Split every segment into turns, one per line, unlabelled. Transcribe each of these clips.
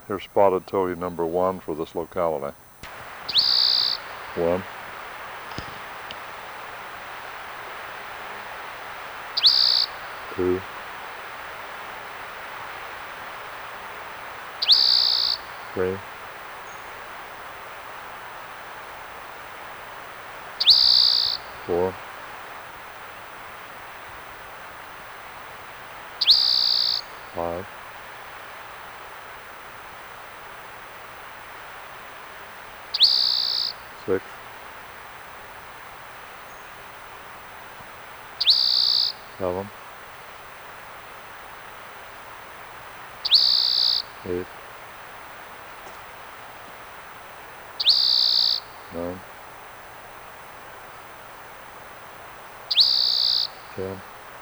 Here's spotted toady number 1 for this locality. 1, 2, 3, 4, 5, 6, 7, 8, 9, 10,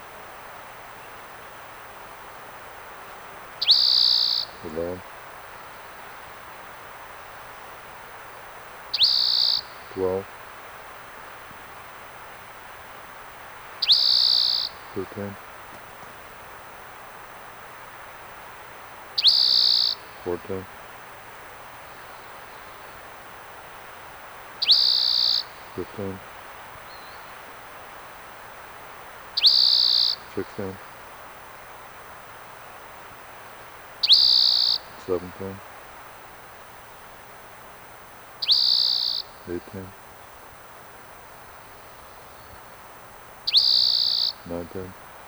11, 12, 13, 14, 15, 16, 17, 18, 19,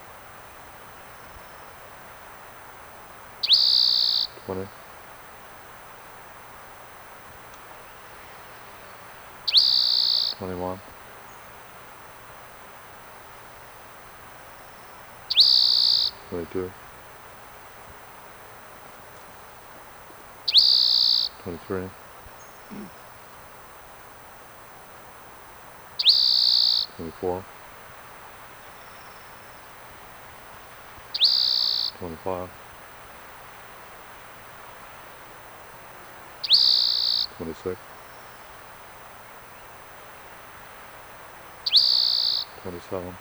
20, 21, 22, 23, 24, 25, 26, 27,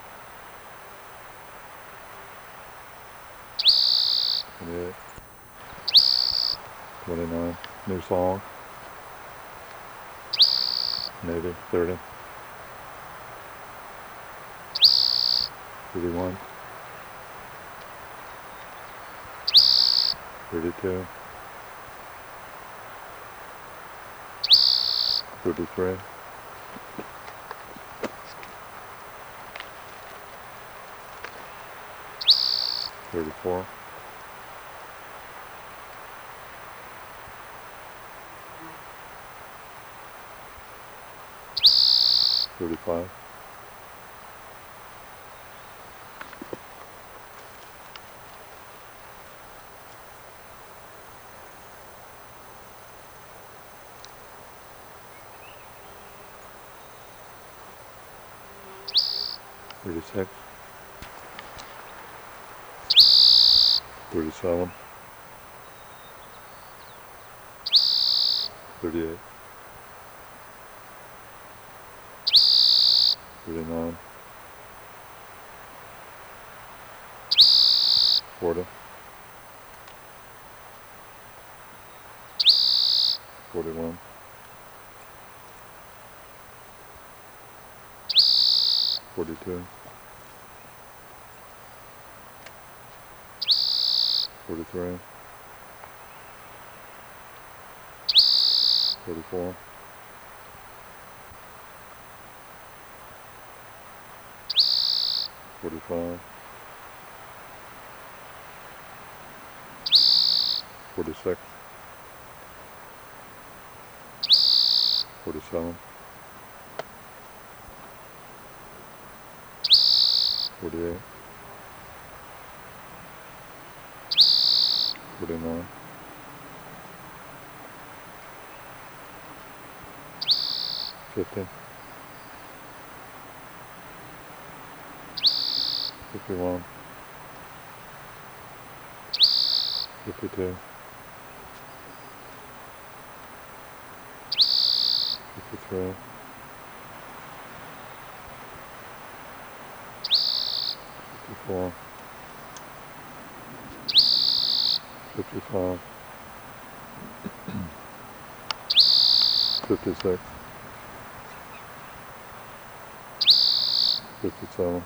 28, 29, new song, Navy, 30, 31, 32, 33, 34, 35, 36, 37, 38, 39, 40, 41, 42, 43, 44, 45, 46, 47, 48, 49, 50, 51, 52, 53, 54, 55, 56, 57,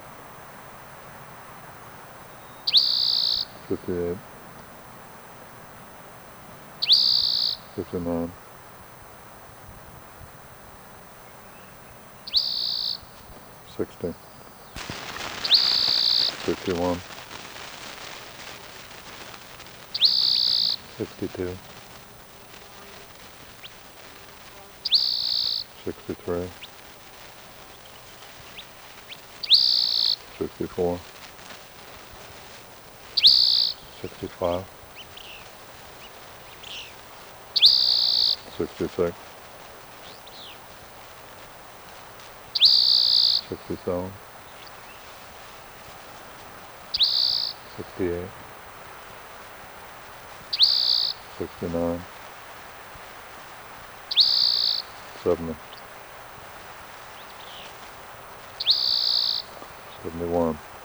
58, 59, 60, 61, 62, 63, 64, 65, 66, 67, 68, 69, 70, 71.